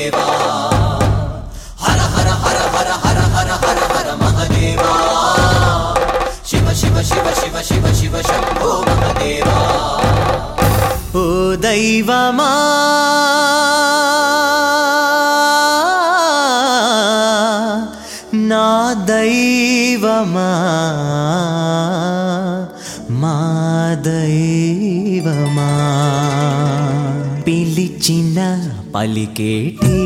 మహదేవా హర హర హర హర హర హర హర హర మహదేవా శివ శివ శివ శివ శివ శివ శంభో మహదేవా ఓ దైవమా నా దైవమా మా దైవమా పిలిచిన పలికేటి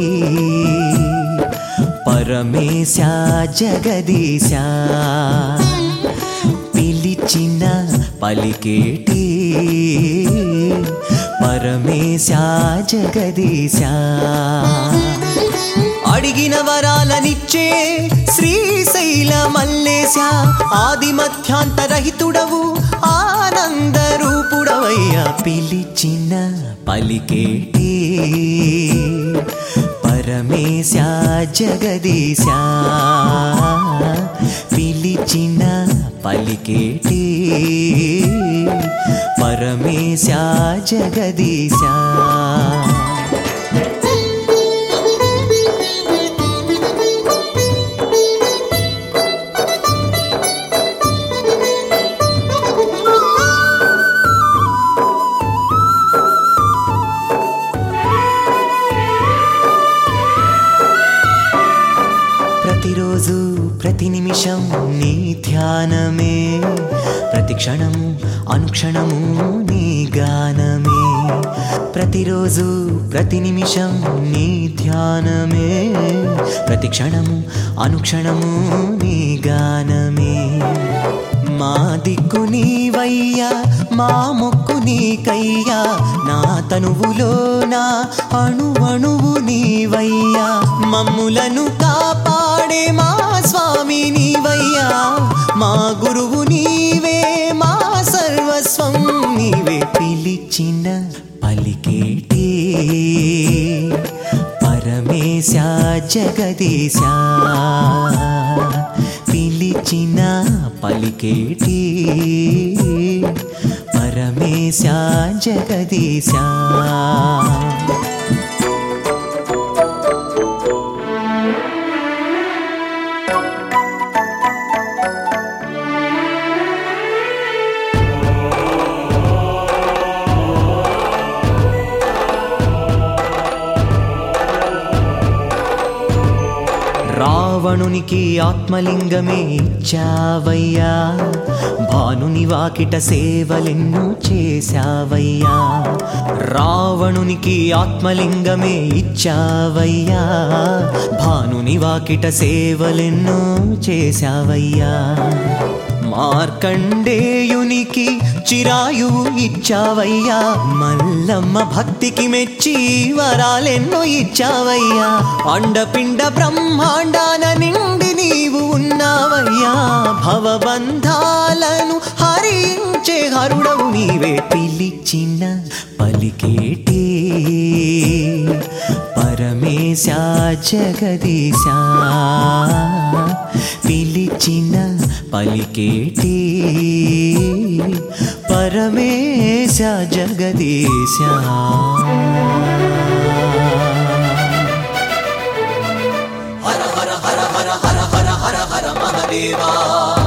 పరమేశ జగదీశ పిలిచిన పలికేటి పరమేశ జగదీశ అడిగిన వరాలనిచ్చే శ్రీశైల మల్లేశ ఆది మధ్యాంతరహితుడవు ఆనంద రూపుడవయ్యా పిలిచిన పలికేటి పరమేశ జగదీశ పిలిచిన పలికేటి పరమేశ జగదీశ ప్రతిరోజు ప్రతి నిమిషం నీ ధ్యానమే ప్రతి క్షణము అనుక్షణము నీ గానమే ప్రతిరోజు ప్రతి నిమిషం నీ ధ్యానమే ప్రతి క్షణము అనుక్షణము నీ గానమే మా దిక్కు నీవయ్యా మా మొక్కు నీకయ్యా నా తనువులో నా అణువణువు నీవయ్యా మమ్ములను కాపాడే మా స్వామి నీవయ్యా మా గురువు నీవే మా సర్వస్వం నీవే పిలిచిన పలికేటి పరమేశ జగదీశ పిలిచిన పలికేటి పరమేశ జగదీశ రావణునికి ఆత్మలింగమే ఇచ్చావయ్యా భానుని వాకిట సేవలెన్నో చేశావయ్యా రావణునికి ఆత్మలింగమే ఇచ్చావయ్యా భానుని వాకిట సేవలెన్నో చేశావయ్యా మార్కండేయునికి చిరాయువు ఇచ్చావయ్యా మల్లమ్మ భక్తికి మెచ్చి వరాలెన్నో ఇచ్చావయ్యా అండపిండ బ్రహ్మాండాన నిండి నీవు ఉన్నావయ్యా భవబంధాలను హరించే హరుడవు నీవే పిలిచిన పలికేటి పరమేశ జగదీశ పిలిచిన పలికేటి పరమేశ జగదీశ హర హర హర హర హర హర హర హర మహదేవా